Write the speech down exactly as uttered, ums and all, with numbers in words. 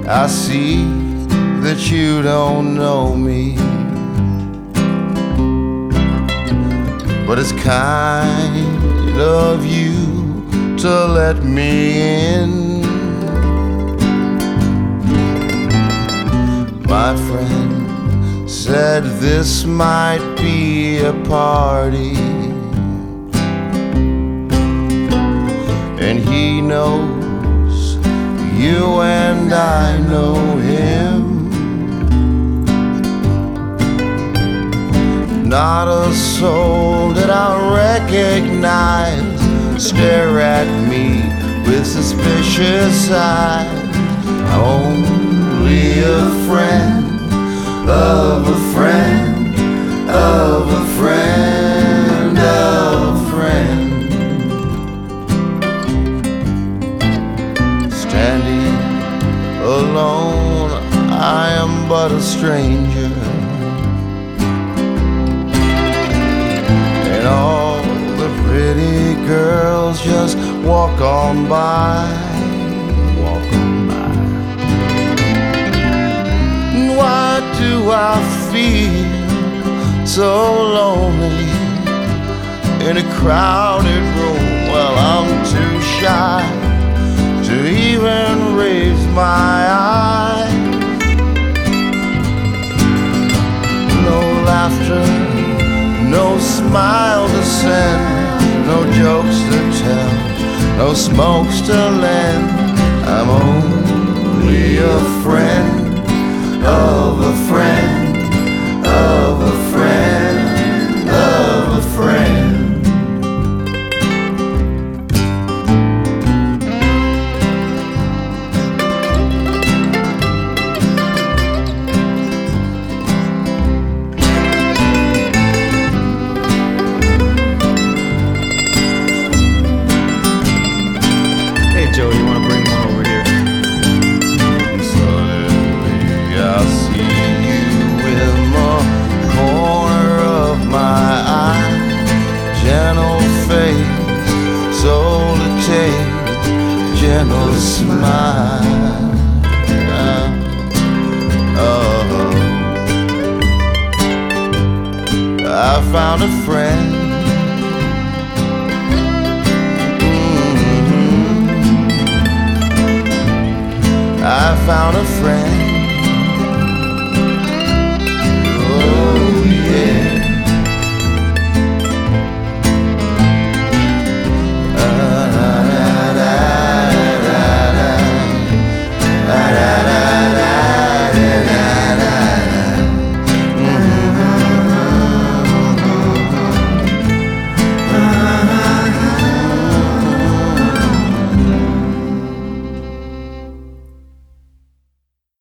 I see that you don't know me, but it's kind of you to let me in. My friend said this might be a party, and he knows you and I know him. Not a soul that I recognize stare at me with suspicious eyes. Only a friend of a friend of a friend of a friend. Standing alone, I am but a stranger, and all the pretty girls just walk on by, walk on by. Why do I feel so lonely in a crowded room? Well, I'm too shy to even raise my eyes. No laughter, no smile to send, no jokes to tell, no smokes to lend. I'm only a friend of a friend of a friend of a friend. Hey Joe, you want to bring one over here? Suddenly I see you in the corner of my eye. Gentle face, soul to take, gentle smile. Oh, I found a friend. I found a friend.